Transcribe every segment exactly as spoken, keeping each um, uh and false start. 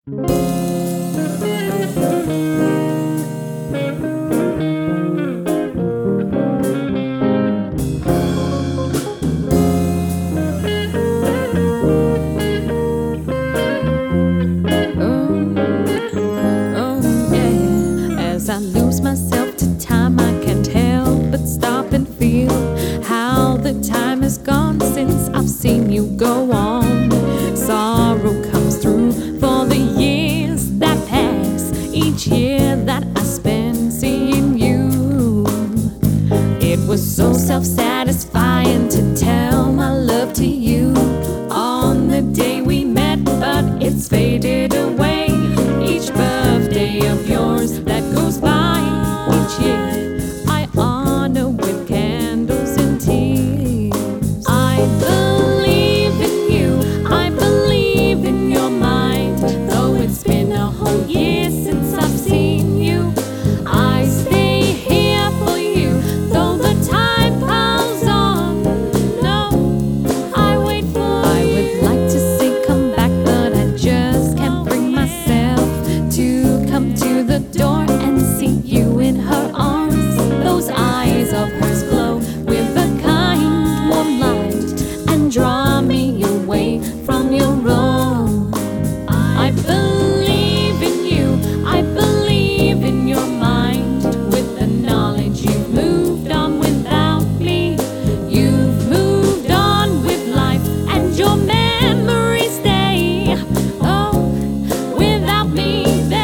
I lose myself to time, I can't help but stop and feel how the time has gone since I've seen you go on. Sorrow comes through for the years that pass, each year that I spend seeing you. It was so self-satisfying to tell my love to you on the day we met, but it's faded away. Each birthday of yours that goes by each year, I honor with candles and tears. I believe in you, I believe in your mind. Though it's been a whole year since I've seen you, I stay here for you, though the time piles on. No, I wait for I you. would like to say come back, but I just can't bring myself to come to the door and see you in her arms. Those eyes of hers glow with a kind warm light and draw me away from your own. I believe in you, I believe in your mind. With the knowledge you've moved on without me, you've moved on with life, and your memories stay. Oh, without me there.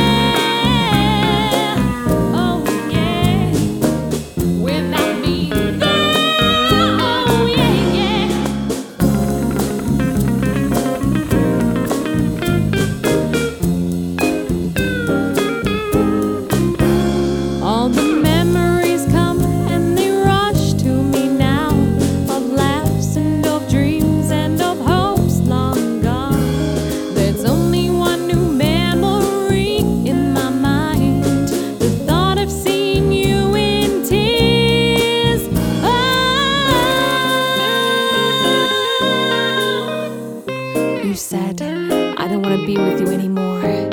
Oh yeah, without me there. Oh yeah, yeah. All the memories come and they rush to me now, of laughs and of dreams and of hopes long gone. There's only one new memory in my mind, the thought of seeing you in tears. Oh, you said, I don't want to be with you anymore.